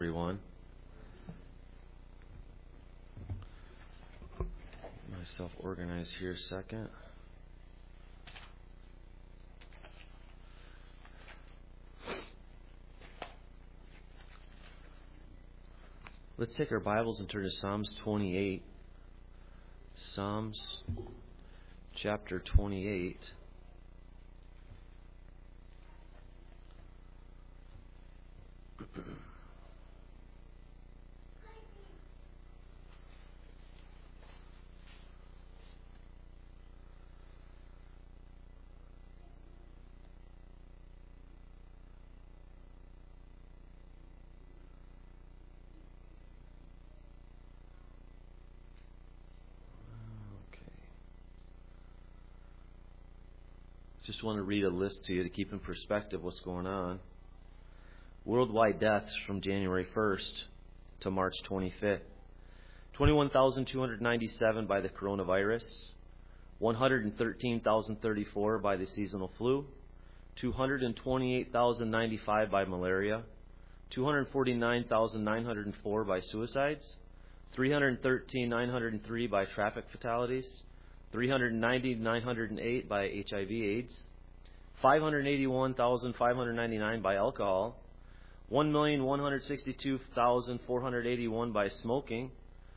Everyone. Myself organized here a second. Let's take our Bibles and turn to Psalms 28. Psalms chapter 28. Just want to read a list to you to keep in perspective what's going on. Worldwide deaths from January 1st to March 25th. 21,297 by the coronavirus. 113,034 by the seasonal flu. 228,095 by malaria. 249,904 by suicides. 313,903 by traffic fatalities. 390,908 by HIV/AIDS, 581,599 by alcohol, 1,162,481 by smoking,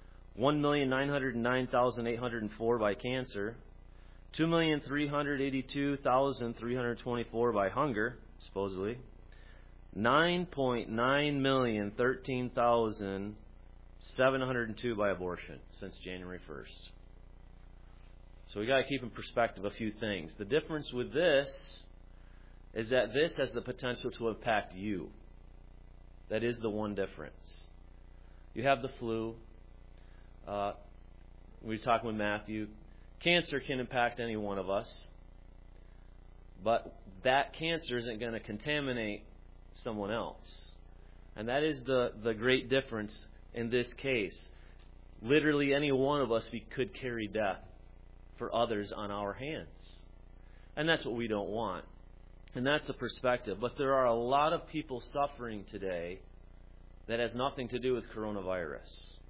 1,909,804 by cancer, 2,382,324 by hunger, supposedly, 9,913,702 by abortion since January 1st. So we got to keep in perspective a few things. The difference with this is that this has the potential to impact you. That is the one difference. You have the flu. We were talking with Matthew. Cancer can impact any one of us. But that cancer isn't going to contaminate someone else. And that is the great difference in this case. Literally any one of us, we could carry death for others on our hands. And that's what we don't want. And that's the perspective. But there are a lot of people suffering today that has nothing to do with coronavirus.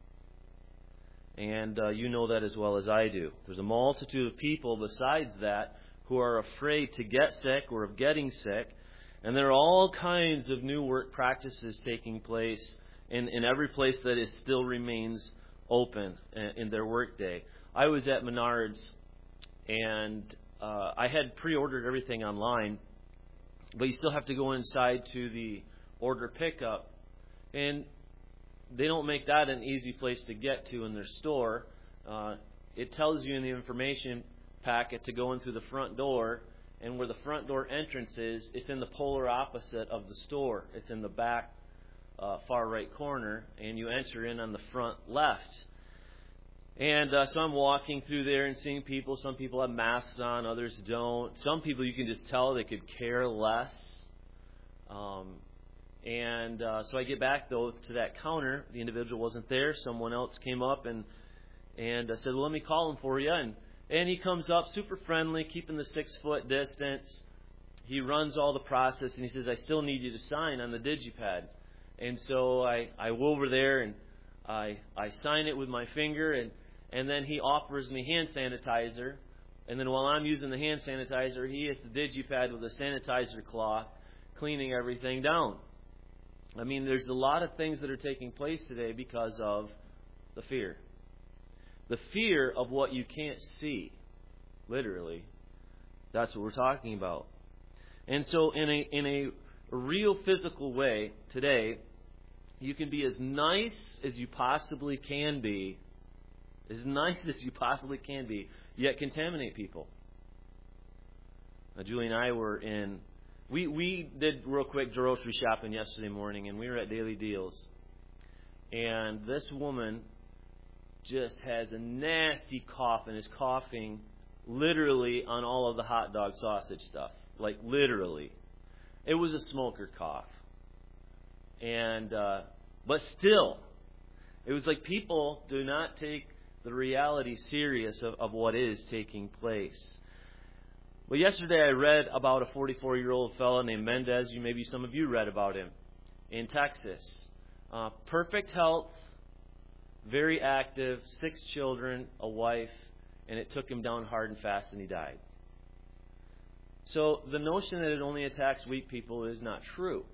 And you know that as well as I do. There's a multitude of people besides that who are afraid to get sick or of getting sick. And there are all kinds of new work practices taking place in every place that it still remains open in their work day. I was at Menards, and I had pre-ordered everything online, but you still have to go inside to the order pickup. And they don't make that an easy place to get to in their store. It tells you in the information packet to go in through the front door, and where the front door entrance is, it's in the polar opposite of the store. It's in the back far right corner, and you enter in on the front left. And so I'm walking through there and seeing people. Some people have masks on, others don't. Some people you can just tell they could care less. So I get back, though, to that counter. The individual wasn't there. Someone else came up and I said, well, let me call him for you. And he comes up, super friendly, keeping the 6-foot distance. He runs all the process, and he says, I still need you to sign on the DigiPad. And so I go over there, and I sign it with my finger, and then he offers me hand sanitizer. And then while I'm using the hand sanitizer, he hits the DigiPad with a sanitizer cloth, cleaning everything down. I mean, there's a lot of things that are taking place today because of the fear. The fear of what you can't see, literally. That's what we're talking about. And so in a real physical way today, you can be as nice as you possibly can be, yet contaminate people. Now, Julie and I were we did real quick grocery shopping yesterday morning, and we were at Daily Deals. And this woman just has a nasty cough and is coughing literally on all of the hot dog sausage stuff. Like, literally. It was a smoker cough. And but still, it was like people do not take the reality serious of what is taking place. Well, yesterday I read about a 44-year-old fellow named Mendez. Maybe some of you read about him in Texas. perfect health, very active, 6 children, a wife, and it took him down hard and fast and he died. So the notion that it only attacks weak people is not true.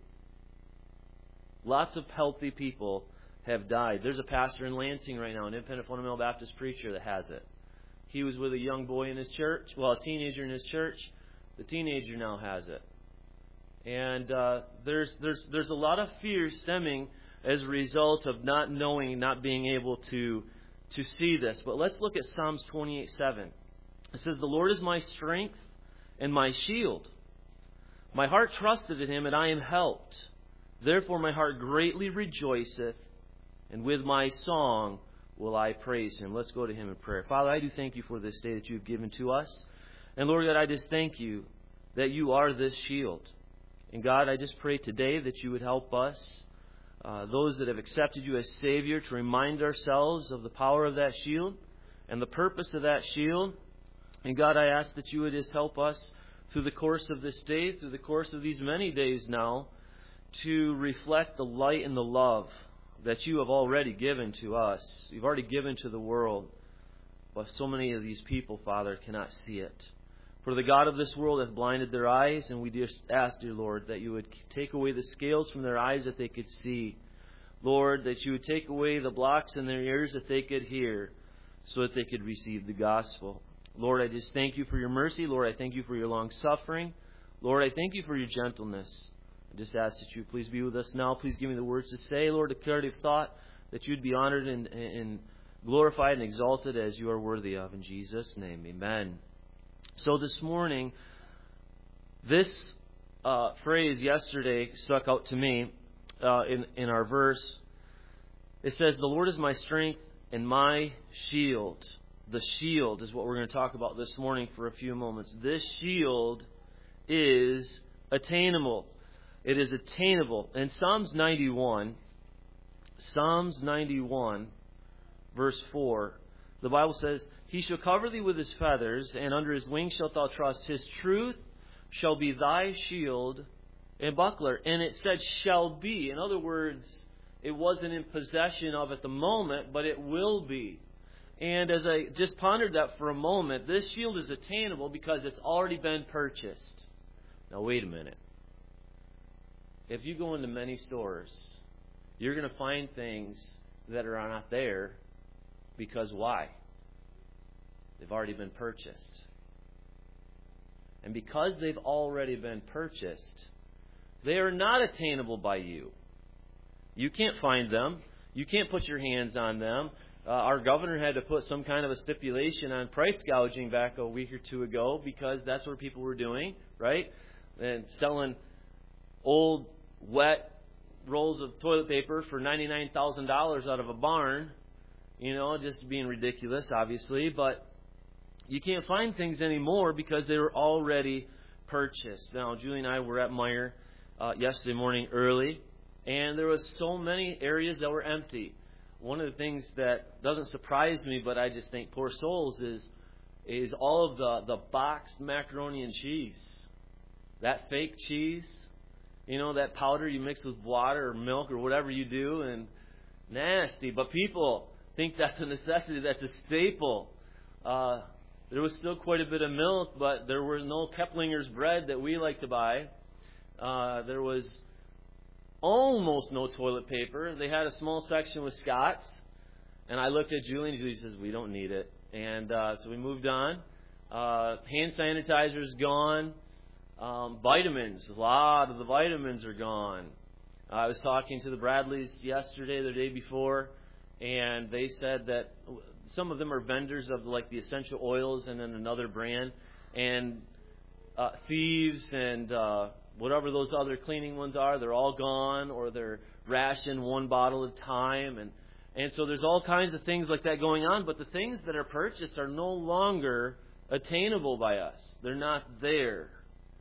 Lots of healthy people have died. There's a pastor in Lansing right now, an independent fundamental Baptist preacher that has it. He was with a young boy in his church, a teenager in his church. The teenager now has it. And there's a lot of fear stemming as a result of not knowing, not being able to see this. But let's look at Psalms 28:7. It says, "The Lord is my strength and my shield. My heart trusted in Him, and I am helped. Therefore my heart greatly rejoiceth, and with my song will I praise Him." Let's go to Him in prayer. Father, I do thank You for this day that You've given to us. And Lord God, I just thank You that You are this shield. And God, I just pray today that You would help us, those that have accepted You as Savior, to remind ourselves of the power of that shield and the purpose of that shield. And God, I ask that You would just help us through the course of this day, through the course of these many days now, to reflect the light and the love that You have already given to us. You've already given to the world. But so many of these people, Father, cannot see it. For the God of this world hath blinded their eyes, and we just ask, dear Lord, that You would take away the scales from their eyes that they could see. Lord, that You would take away the blocks in their ears that they could hear, so that they could receive the gospel. Lord, I just thank You for Your mercy. Lord, I thank You for Your long suffering. Lord, I thank You for Your gentleness. I just ask that You please be with us now. Please give me the words to say, Lord, a clarity of thought, that You'd be honored and glorified and exalted as You are worthy of. In Jesus' name, amen. So this morning, this phrase yesterday stuck out to me in our verse. It says, "The Lord is my strength and my shield." The shield is what we're going to talk about this morning for a few moments. This shield is attainable. It is attainable. In Psalms 91, verse 4, the Bible says, "He shall cover thee with His feathers, and under His wings shalt thou trust. His truth shall be thy shield and buckler." And it said, "shall be." In other words, it wasn't in possession of at the moment, but it will be. And as I just pondered that for a moment, this shield is attainable because it's already been purchased. Now, wait a minute. If you go into many stores, you're going to find things that are not there because why? They've already been purchased. And because they've already been purchased, they are not attainable by you. You can't find them. You can't put your hands on them. Our governor had to put some kind of a stipulation on price gouging back a week or two ago because that's what people were doing, right? And selling old, wet rolls of toilet paper for $99,000 out of a barn. You know, just being ridiculous, obviously. But you can't find things anymore because they were already purchased. Now, Julie and I were at Meijer yesterday morning early, and there was so many areas that were empty. One of the things that doesn't surprise me, but I just think poor souls, is all of the boxed macaroni and cheese. That fake cheese, you know, that powder you mix with water or milk or whatever you do, and nasty. But people think that's a necessity, that's a staple. There was still quite a bit of milk, but there were no Keplinger's bread that we like to buy. There was almost no toilet paper. They had a small section with Scott's. And I looked at Julie, and Julie says, "We don't need it." And so we moved on. Hand sanitizer is gone. Vitamins, a lot of the vitamins are gone. I was talking to the Bradleys yesterday, the day before, and they said that some of them are vendors of like the essential oils and then another brand. And Thieves and whatever those other cleaning ones are, they're all gone, or they're rationed one bottle at a time. And so there's all kinds of things like that going on, but the things that are purchased are no longer attainable by us. They're not there.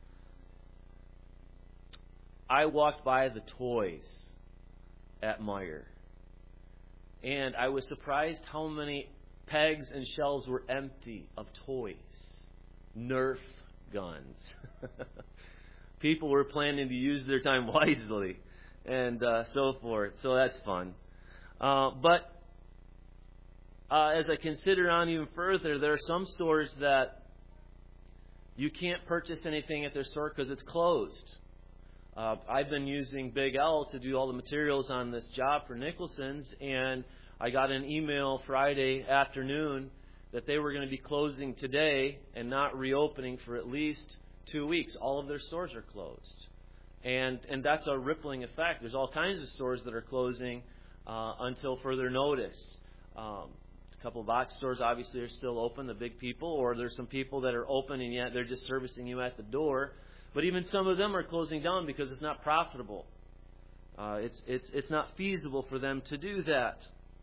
I walked by the toys at Meijer, and I was surprised how many pegs and shelves were empty of toys. Nerf guns. People were planning to use their time wisely. and so forth. So that's fun. But as I consider on even further, there are some stores that you can't purchase anything at their store because it's closed. I've been using Big L to do all the materials on this job for Nicholson's, and I got an email Friday afternoon that they were going to be closing today and not reopening for at least 2 weeks. All of their stores are closed. And that's a rippling effect. There's all kinds of stores that are closing until further notice. A couple of box stores obviously are still open, the big people, or there's some people that are open and yet they're just servicing you at the door. But even some of them are closing down because it's not profitable. It's not feasible for them to do that.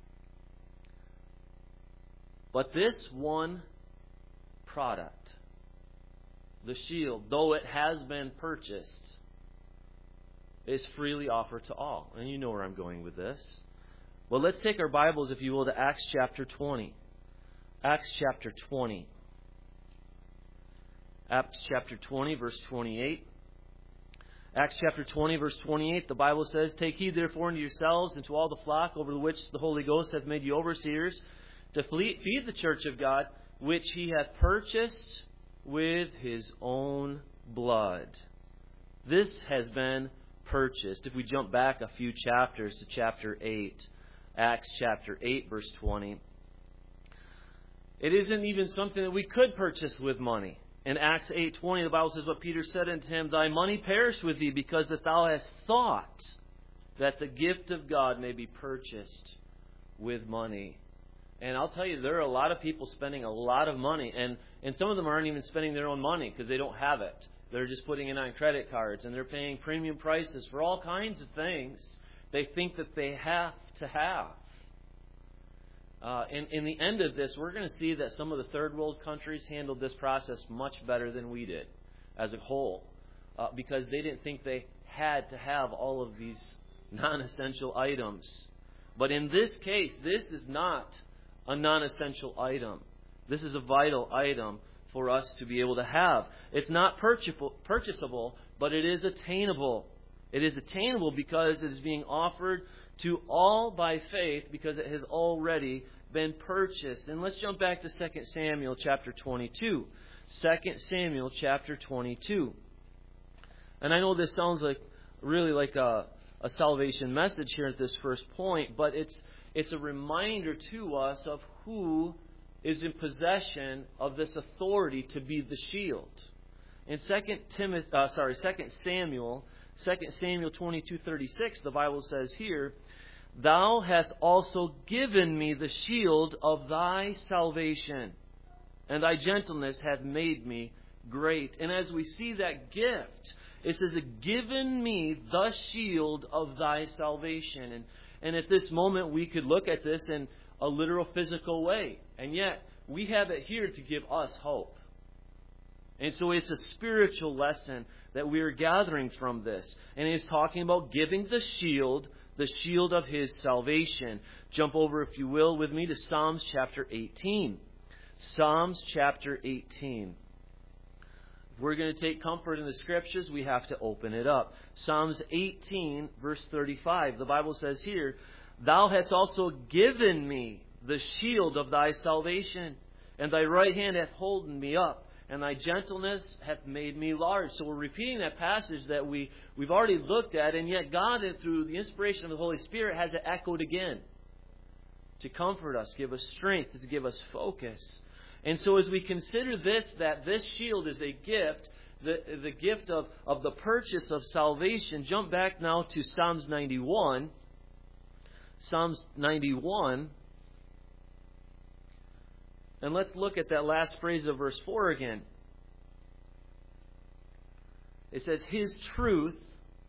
But this one product, the shield, though it has been purchased, is freely offered to all. And you know where I'm going with this. Well, let's take our Bibles, if you will, to Acts chapter 20. Acts chapter 20. Acts chapter 20, verse 28. Acts chapter 20, verse 28, the Bible says, "Take heed therefore unto yourselves and to all the flock over which the Holy Ghost hath made you overseers, to feed the church of God, which He hath purchased with His own blood." This has been purchased. If we jump back a few chapters to chapter 8, Acts chapter 8, verse 20, it isn't even something that we could purchase with money. In Acts 8:20, the Bible says, "But Peter said unto him, Thy money perish with thee, because that thou hast thought that the gift of God may be purchased with money." And I'll tell you, there are a lot of people spending a lot of money, and some of them aren't even spending their own money because they don't have it. They're just putting it on credit cards, and they're paying premium prices for all kinds of things they think that they have to have. In the end of this, we're going to see that some of the third world countries handled this process much better than we did as a whole, because they didn't think they had to have all of these non-essential items. But in this case, this is not a non-essential item. This is a vital item for us to be able to have. It's not purchasable, but it is attainable. It is attainable because it is being offered to all by faith, because it has already been purchased. And let's jump back to 2 Samuel chapter 22. 2 Samuel chapter 22. And I know this sounds really like a salvation message here at this first point, but it's a reminder to us of who is in possession of this authority to be the shield. In 2 Samuel 22:36, the Bible says here, "Thou hast also given me the shield of thy salvation, and thy gentleness hath made me great." And as we see that gift, it says, "Given me the shield of thy salvation." And at this moment, we could look at this in a literal physical way. And yet, we have it here to give us hope. And so it's a spiritual lesson that we are gathering from this. And he's talking about giving the shield of His salvation. Jump over, if you will, with me to Psalms chapter 18. Psalms chapter 18. If we're going to take comfort in the Scriptures, we have to open it up. Psalms 18, verse 35. The Bible says here, "Thou hast also given me the shield of thy salvation, and thy right hand hath holden me up, and thy gentleness hath made me large." So we're repeating that passage that we've already looked at, and yet God, through the inspiration of the Holy Spirit, has it echoed again to comfort us, give us strength, to give us focus. And so as we consider that this shield is a gift, the gift of the purchase of salvation, jump back now to Psalms 91. Psalms 91. And let's look at that last phrase of verse 4 again. It says, "His truth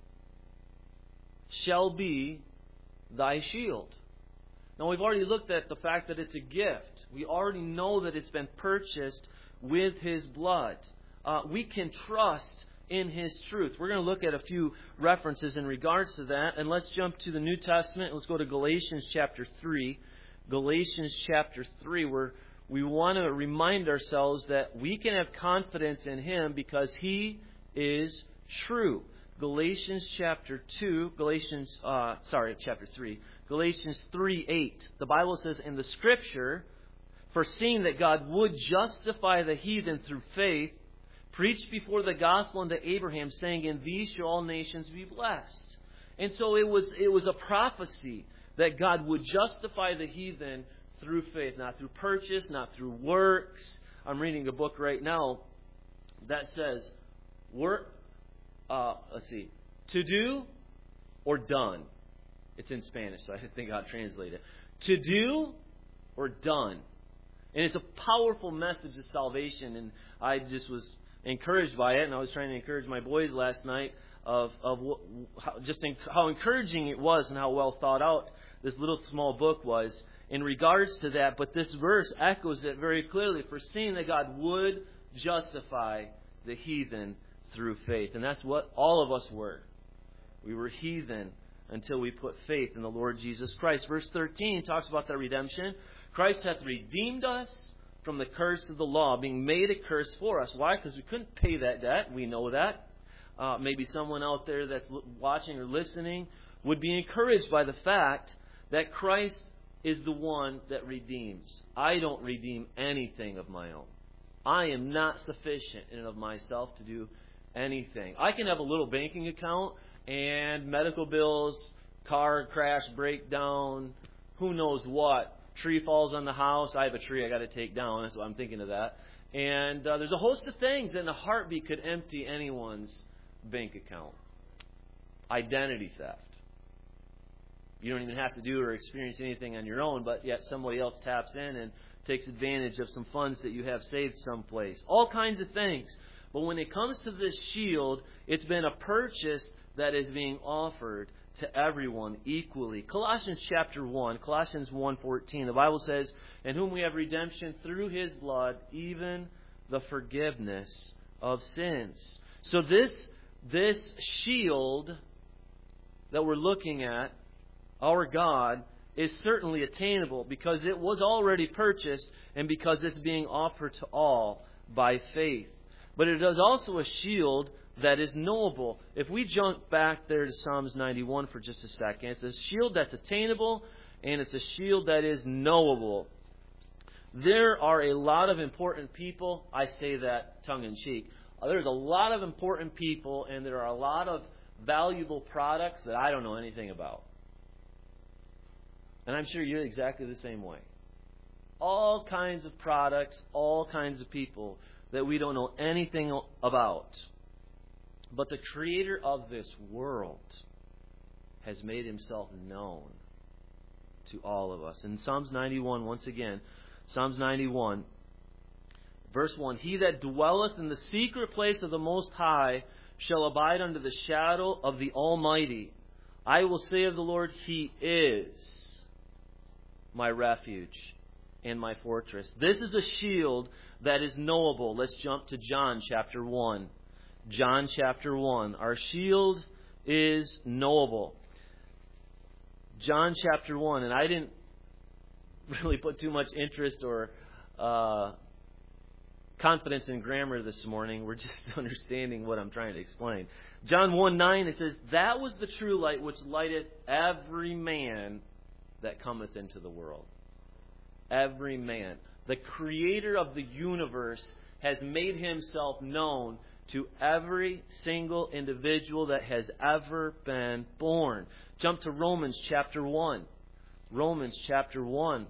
shall be thy shield." Now, we've already looked at the fact that it's a gift. We already know that it's been purchased with His blood. We can trust in His truth. We're going to look at a few references in regards to that. And let's jump to the New Testament. Let's go to Galatians chapter 3. Galatians chapter 3, where we want to remind ourselves that we can have confidence in Him because He is true. Galatians chapter 3. Galatians 3:8. The Bible says, in the Scripture, foreseeing that God would justify the heathen through faith, preached before the gospel unto Abraham, saying, in these shall all nations be blessed. And so it was a prophecy that God would justify the heathen through faith, not through purchase, not through works. I'm reading a book right now that says, to do or done. It's in Spanish, so I think I'll translate it. To do or done. And it's a powerful message of salvation, and I just was encouraged by it, and I was trying to encourage my boys last night of how encouraging it was and how well thought out this little small book was in regards to that. But this verse echoes it very clearly, foreseeing that God would justify the heathen through faith. And that's what all of us were. We were heathen until we put faith in the Lord Jesus Christ. Verse 13 talks about the redemption. Christ hath redeemed us from the curse of the law, being made a curse for us. Why? Because we couldn't pay that debt. We know that. Maybe someone out there that's watching or listening would be encouraged by the fact that Christ is the one that redeems. I don't redeem anything of my own. I am not sufficient in and of myself to do anything. I can have a little banking account and medical bills, car crash, breakdown, who knows what. Tree falls on the house. I have a tree I got to take down. That's what I'm thinking of that. And there's a host of things that in a heartbeat could empty anyone's bank account. Identity theft. You don't even have to do or experience anything on your own, but yet somebody else taps in and takes advantage of some funds that you have saved someplace. All kinds of things. But when it comes to this shield, it's been a purchase that is being offered to everyone equally. Colossians chapter 1, Colossians 1:14, the Bible says, in whom we have redemption through His blood, even the forgiveness of sins. So this shield that we're looking at, our God, is certainly attainable because it was already purchased and because it's being offered to all by faith. But it is also a shield that is knowable. If we jump back there to Psalms 91 for just a second, it's a shield that's attainable and it's a shield that is knowable. There are a lot of important people. I say that tongue-in-cheek. There's a lot of important people and there are a lot of valuable products that I don't know anything about. And I'm sure you're exactly the same way. All kinds of products, all kinds of people that we don't know anything about. But the Creator of this world has made Himself known to all of us. In Psalms 91, once again, Psalms 91, verse 1, He that dwelleth in the secret place of the Most High shall abide under the shadow of the Almighty. I will say of the Lord, He is my refuge and my fortress. This is a shield that is knowable. Let's jump to John chapter 1. John chapter 1. Our shield is knowable. John chapter 1. And I didn't really put too much interest or confidence in grammar this morning. We're just understanding what I'm trying to explain. John 1:9, it says, that was the true light which lighteth every man that cometh into the world. Every man. The Creator of the universe has made Himself known to every single individual that has ever been born. Jump to Romans chapter 1. Romans chapter 1.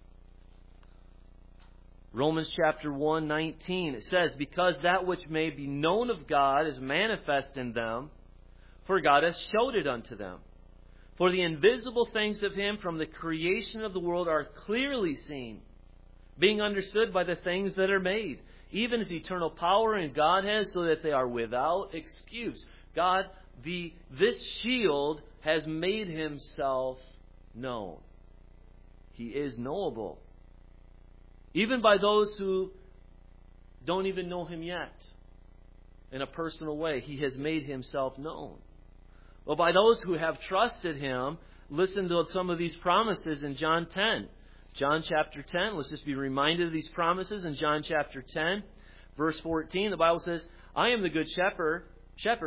Romans chapter 1:19. It says, because that which may be known of God is manifest in them, for God hath showed it unto them. For the invisible things of Him from the creation of the world are clearly seen, being understood by the things that are made, even His eternal power and Godhead, so that they are without excuse. God, this shield has made Himself known. He is knowable. Even by those who don't even know Him yet. In a personal way, He has made Himself known. Well, by those who have trusted Him, listen to some of these promises in John 10. John chapter 10, let's just be reminded of these promises in John chapter 10, verse 14. The Bible says, I am the good shepherd,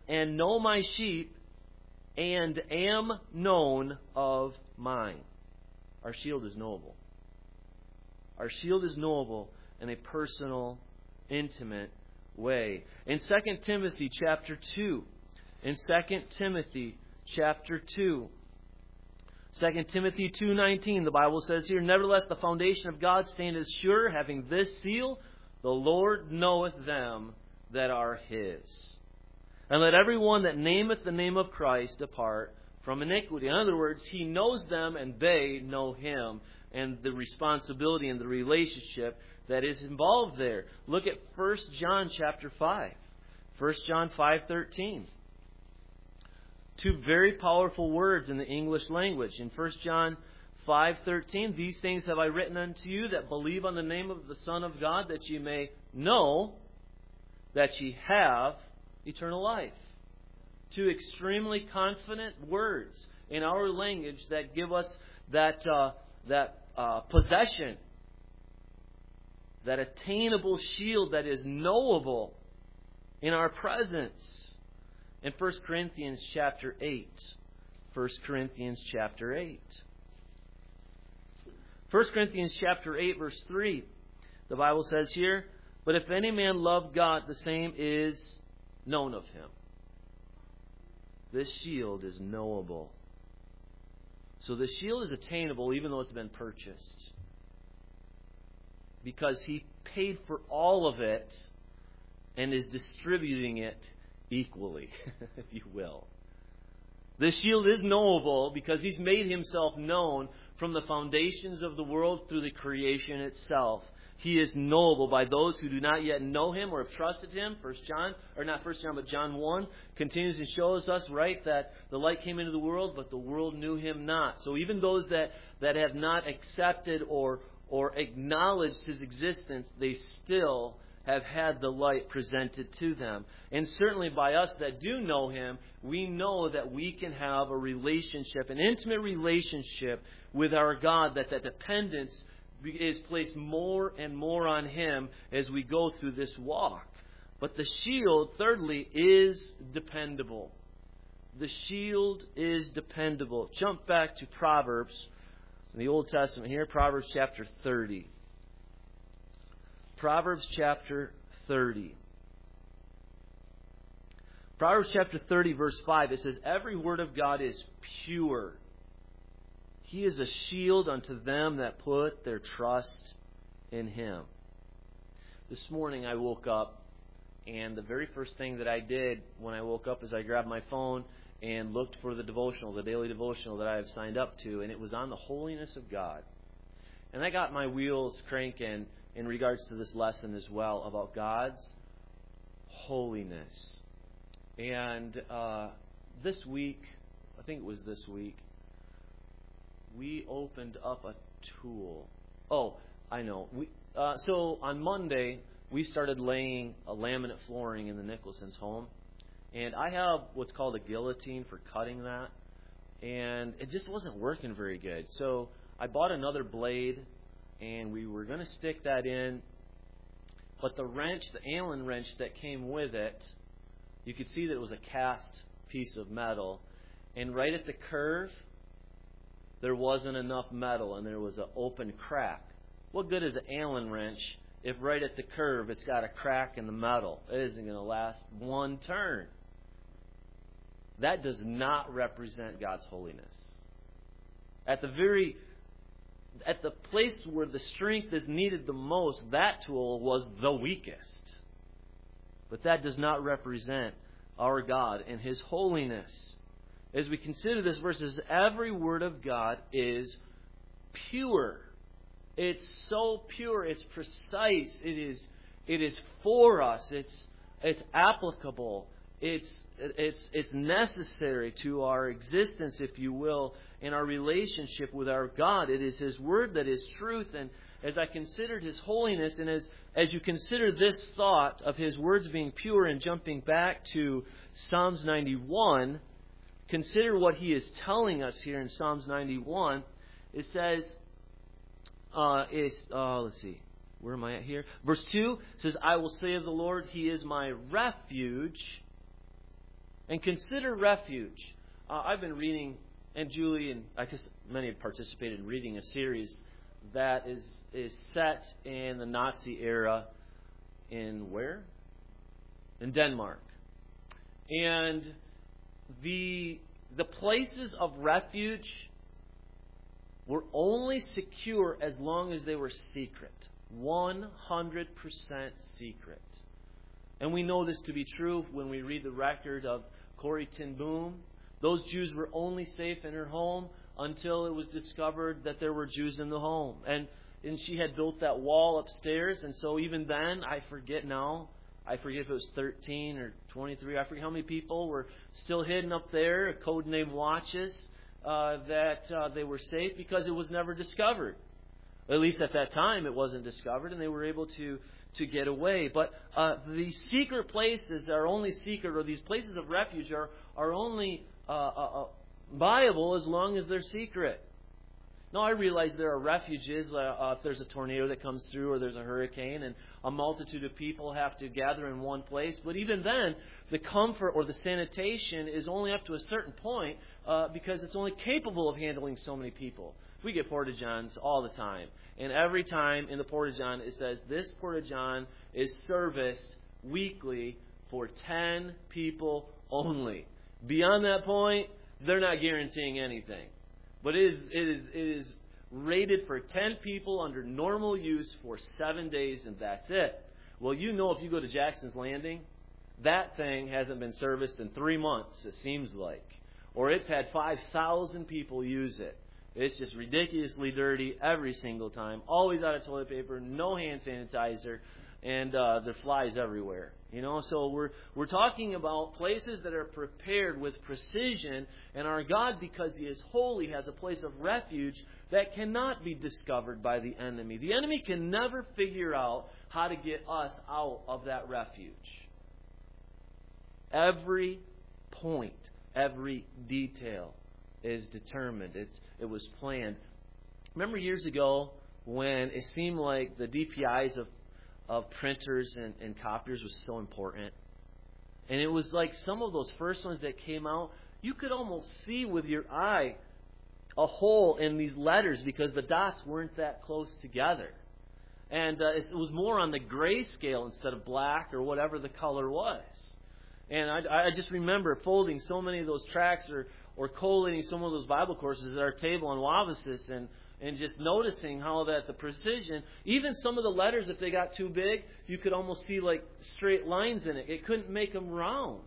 and know my sheep, and am known of mine. Our shield is knowable. Our shield is knowable in a personal, intimate way. In 2 Timothy chapter 2, in 2 Timothy chapter 2, 2 Timothy 2:19, the Bible says here, Nevertheless, the foundation of God standeth sure, having this seal, the Lord knoweth them that are His. And let every one that nameth the name of Christ depart from iniquity. In other words, He knows them and they know Him, and the responsibility and the relationship that is involved there. Look at 1 John chapter 5. 1 John 5:13. Two very powerful words in the English language. In 1 John 5:13, These things have I written unto you that believe on the name of the Son of God, that ye may know that ye have eternal life. Two extremely confident words in our language that give us that possession, that attainable shield that is knowable in our presence. In 1 Corinthians chapter 8. 1 Corinthians chapter 8. 1 Corinthians chapter 8 verse 3. The Bible says here, But if any man love God, the same is known of him. This shield is knowable. So the shield is attainable even though it's been purchased. Because He paid for all of it and is distributing it equally, if you will. The shield is knowable because He's made Himself known from the foundations of the world through the creation itself. He is knowable by those who do not yet know Him or have trusted Him. John 1 continues to show us, right, that the light came into the world, but the world knew Him not. So even those that have not accepted or acknowledged His existence, they still have had the light presented to them. And certainly by us that do know Him, we know that we can have a relationship, an intimate relationship with our God, that dependence is placed more and more on Him as we go through this walk. But the shield, thirdly, is dependable. The shield is dependable. Jump back to Proverbs in the Old Testament here, Proverbs chapter 30. Proverbs chapter 30. Proverbs chapter 30, verse 5, it says, Every word of God is pure. He is a shield unto them that put their trust in Him. This morning I woke up, and the very first thing that I did when I woke up is I grabbed my phone and looked for the devotional, the daily devotional that I have signed up to, and it was on the holiness of God. And I got my wheels cranking in regards to this lesson as well about God's holiness. And this week, I think it was this week, we opened up a tool. Oh, I know. So on Monday, we started laying a laminate flooring in the Nicholson's home. And I have what's called a guillotine for cutting that. And it just wasn't working very good. So I bought another blade, and we were going to stick that in. But the wrench, the Allen wrench that came with it, you could see that it was a cast piece of metal. And right at the curve, there wasn't enough metal, and there was an open crack. What good is an Allen wrench if right at the curve it's got a crack in the metal? It isn't going to last one turn. That does not represent God's holiness. At the place where the strength is needed the most, that tool was the weakest. But that does not represent our God and His holiness. As we consider this verse, every word of God is pure. It's so pure. It's precise. It is for us. It's applicable. It's necessary to our existence, if you will, in our relationship with our God. It is His Word that is truth. And as I considered His holiness, and as you consider this thought of His words being pure, and jumping back to Psalms 91, consider what He is telling us here in Psalms 91. It says, let's see, where am I at here? Verse 2 says, I will say of the Lord, He is my refuge And consider refuge. I've been reading, and Julie and I guess many have participated in reading a series that is set in the Nazi era in where? In Denmark. And the places of refuge were only secure as long as they were secret. 100% secret. And we know this to be true when we read the record of Corrie ten Boom. Those Jews were only safe in her home until it was discovered that there were Jews in the home. And she had built that wall upstairs, and so even then, I forget if it was 13 or 23, I forget how many people were still hidden up there, a code name Watches, that they were safe because it was never discovered. At least at that time it wasn't discovered, and they were able to get away. But these secret places are only secret, or these places of refuge are only viable as long as they're secret. Now, I realize there are refuges if there's a tornado that comes through or there's a hurricane and a multitude of people have to gather in one place. But even then, the comfort or the sanitation is only up to a certain point because it's only capable of handling so many people. We get Porta-Johns all the time. And every time in the Porta-John it says, this Porta-John is serviced weekly for 10 people only. Beyond that point, they're not guaranteeing anything. But it is rated for 10 people under normal use for 7 days, and that's it. Well, if you go to Jackson's Landing, that thing hasn't been serviced in 3 months, it seems like. Or it's had 5,000 people use it. It's just ridiculously dirty every single time. Always out of toilet paper, no hand sanitizer, and there are flies everywhere. So we're talking about places that are prepared with precision, and our God, because He is holy, has a place of refuge that cannot be discovered by the enemy. The enemy can never figure out how to get us out of that refuge. Every point, every detail is determined. It was planned. Remember years ago when it seemed like the DPIs of printers and copiers was so important? And it was like some of those first ones that came out, you could almost see with your eye a hole in these letters because the dots weren't that close together. And it was more on the grayscale instead of black or whatever the color was. And I just remember folding so many of those tracts or collating some of those Bible courses at our table on Wabassis and just noticing how that the precision, even some of the letters, if they got too big, you could almost see like straight lines in it. It couldn't make them round.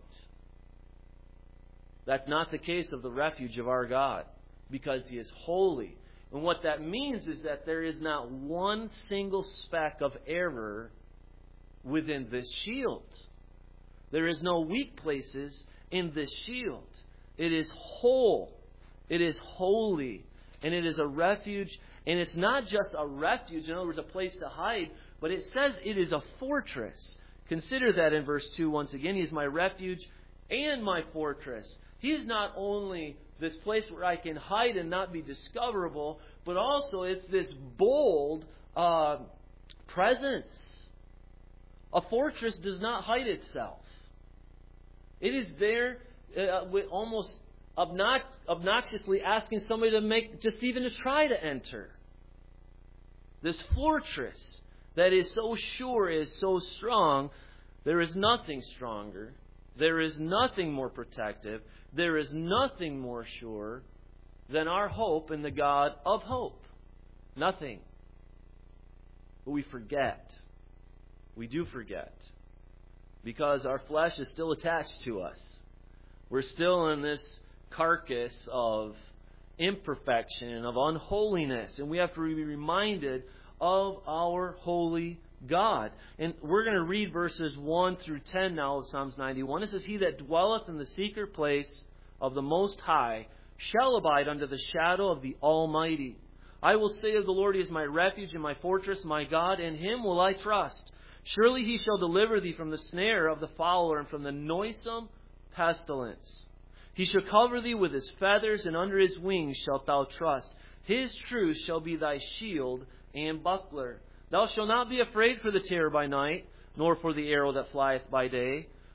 That's not the case of the refuge of our God, because He is holy. And what that means is that there is not one single speck of error within this shield. There is no weak places in this shield. It is whole. It is holy. And it is a refuge. And it's not just a refuge, in other words, a place to hide, but it says it is a fortress. Consider that in verse 2 once again. He is my refuge and my fortress. He is not only this place where I can hide and not be discoverable, but also it's this bold presence. A fortress does not hide itself. It is there with almost obnoxiously asking somebody to make, just even to try to enter. This fortress that is so sure, is so strong, there is nothing stronger. There is nothing more protective. There is nothing more sure than our hope in the God of hope. Nothing. But we forget. We do forget. Because our flesh is still attached to us. We're still in this carcass of imperfection and of unholiness. And we have to be reminded of our holy God. And we're going to read verses 1 through 10 now of Psalms 91. It says, He that dwelleth in the secret place of the Most High shall abide under the shadow of the Almighty. I will say of the Lord, He is my refuge and my fortress, my God, in Him will I trust. Surely He shall deliver thee from the snare of the fowler and from the noisome pestilence. He shall cover thee with His feathers, and under His wings shalt thou trust. His truth shall be thy shield and buckler. Thou shalt not be afraid for the terror by night, nor for the arrow that flieth by day,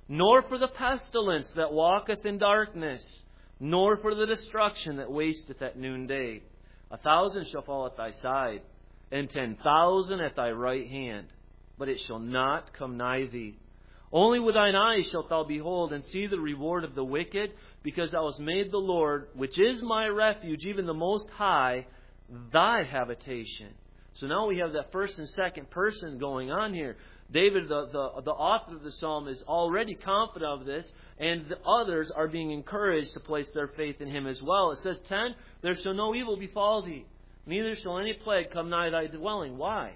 nor for the pestilence that walketh in darkness, nor for the destruction that wasteth at noonday. 1,000 shall fall at thy side, and 10,000 at thy right hand, but it shall not come nigh thee. Only with thine eyes shalt thou behold and see the reward of the wicked, because thou hast made the Lord, which is my refuge, even the Most High, thy habitation. So now we have that first and second person going on here. David, the author of the psalm, is already confident of this, and the others are being encouraged to place their faith in him as well. It says 10, there shall no evil befall thee, neither shall any plague come nigh thy dwelling. Why?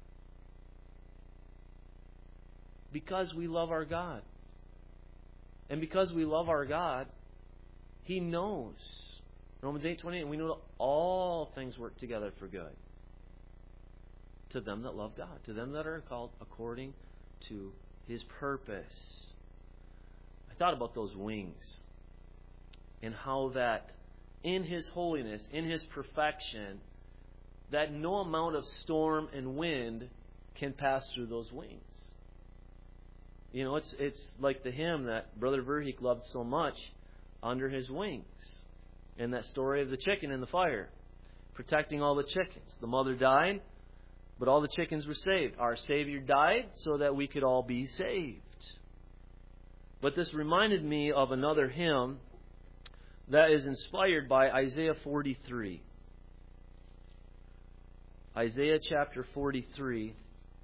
Because we love our God. And because we love our God, He knows. Romans 8:28, we know that all things work together for good to them that love God, to them that are called according to His purpose. I thought about those wings and how that in His holiness, in His perfection, that no amount of storm and wind can pass through those wings. You know, it's like the hymn that Brother Verheek loved so much, Under His Wings. And that story of the chicken in the fire, protecting all the chickens. The mother died, but all the chickens were saved. Our Savior died so that we could all be saved. But this reminded me of another hymn that is inspired by Isaiah 43. Isaiah chapter 43.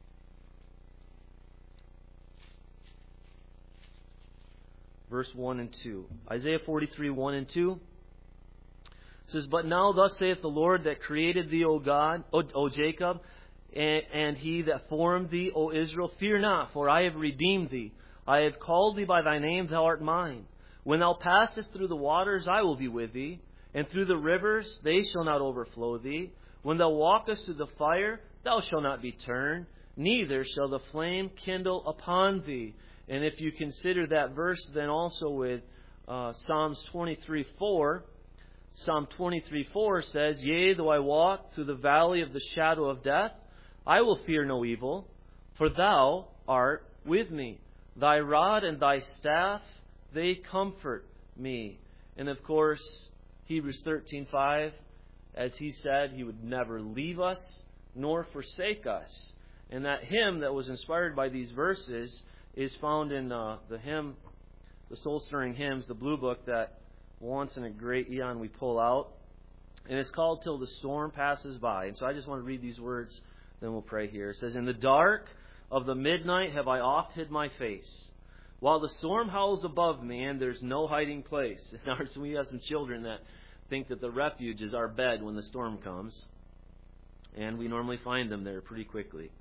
Verse 1 and 2. Isaiah 43, 1 and 2. It says, But now thus saith the Lord that created thee, O God, O Jacob, and He that formed thee, O Israel, fear not, for I have redeemed thee. I have called thee by thy name, thou art mine. When thou passest through the waters, I will be with thee, and through the rivers, they shall not overflow thee. When thou walkest through the fire, thou shalt not be turned, neither shall the flame kindle upon thee. And if you consider that verse then also with Psalms 23:4, Psalm 23:4 says, Yea, though I walk through the valley of the shadow of death, I will fear no evil, for thou art with me. Thy rod and thy staff, they comfort me. And of course, Hebrews 13:5, as he said, He would never leave us nor forsake us. And that hymn that was inspired by these verses is found in the hymn, the soul-stirring hymns, the blue book that once in a great eon we pull out. And it's called Till the Storm Passes By. And so I just want to read these words, then we'll pray here. It says, In the dark of the midnight have I oft hid my face, while the storm howls above me and there's no hiding place. So we have some children that think that the refuge is our bed when the storm comes. And we normally find them there pretty quickly.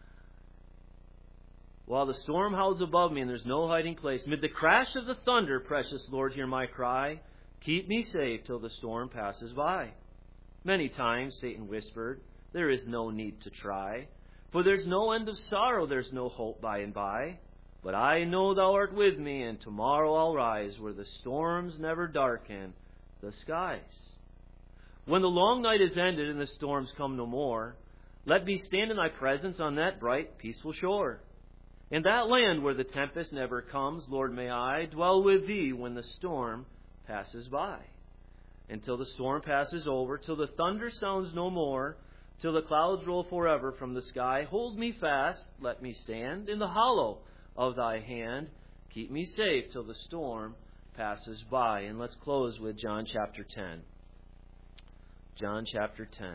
While the storm howls above me and there's no hiding place, mid the crash of the thunder, precious Lord, hear my cry. Keep me safe till the storm passes by. Many times Satan whispered, There is no need to try, for there's no end of sorrow, there's no hope by and by. But I know thou art with me, and tomorrow I'll rise where the storms never darken the skies. When the long night is ended and the storms come no more, let me stand in thy presence on that bright, peaceful shore. In that land where the tempest never comes, Lord, may I dwell with thee when the storm passes by. Until the storm passes over, till the thunder sounds no more, till the clouds roll forever from the sky, hold me fast, let me stand in the hollow of thy hand. Keep me safe till the storm passes by. And let's close with John chapter 10. John chapter 10.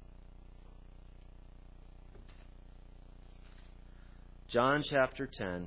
John chapter 10,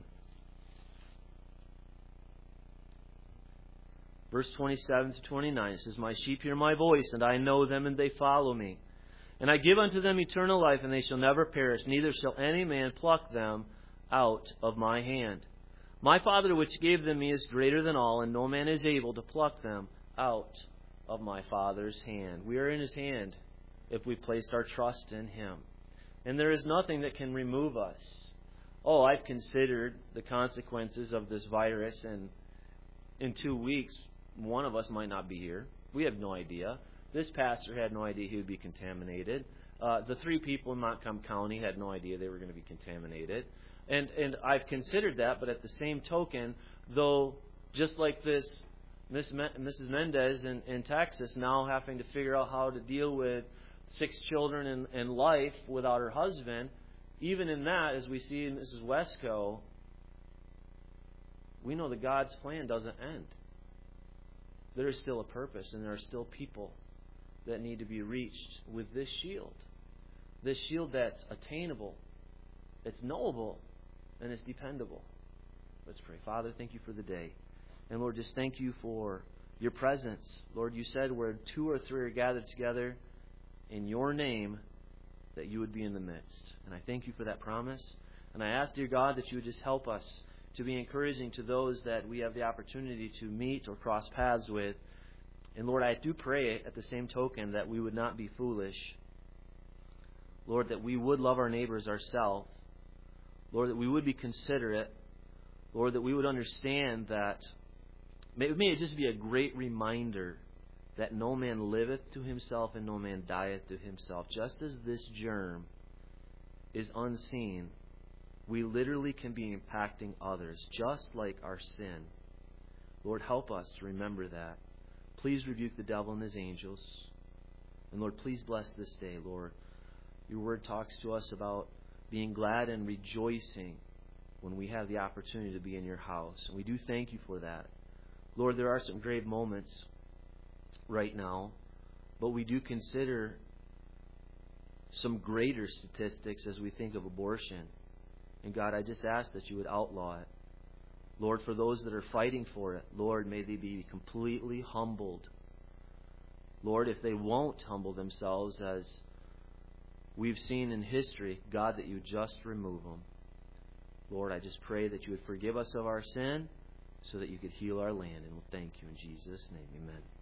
verse 27 to 29, it says, My sheep hear my voice, and I know them, and they follow me. And I give unto them eternal life, and they shall never perish, neither shall any man pluck them out of my hand. My Father which gave them me is greater than all, and no man is able to pluck them out of my Father's hand. We are in His hand if we placed our trust in Him. And there is nothing that can remove us. Oh, I've considered the consequences of this virus, and in 2 weeks, one of us might not be here. We have no idea. This pastor had no idea he would be contaminated. The 3 people in Montcalm County had no idea they were going to be contaminated. And I've considered that, but at the same token, though, just like this Mrs. Mendez in Texas now having to figure out how to deal with 6 children in life without her husband, even in that, as we see in Mrs. Wesco, we know that God's plan doesn't end. There is still a purpose, and there are still people that need to be reached with this shield. This shield that's attainable, it's knowable, and it's dependable. Let's pray. Father, thank you for the day. And Lord, just thank you for your presence. Lord, you said where 2 or 3 are gathered together in your name, that you would be in the midst. And I thank you for that promise. And I ask, dear God, that you would just help us to be encouraging to those that we have the opportunity to meet or cross paths with. And Lord, I do pray at the same token that we would not be foolish. Lord, that we would love our neighbors ourselves. Lord, that we would be considerate. Lord, that we would understand that may it just be a great reminder that no man liveth to himself and no man dieth to himself. Just as this germ is unseen, we literally can be impacting others, just like our sin. Lord, help us to remember that. Please rebuke the devil and his angels. And Lord, please bless this day, Lord. Your word talks to us about being glad and rejoicing when we have the opportunity to be in your house. And we do thank you for that. Lord, there are some grave moments right now, but we do consider some greater statistics as we think of abortion. And God, I just ask that you would outlaw it. Lord, for those that are fighting for it, Lord, may they be completely humbled. Lord, if they won't humble themselves, as we've seen in history, God, that you just remove them. Lord, I just pray that you would forgive us of our sin so that you could heal our land. And we'll thank you in Jesus' name. Amen.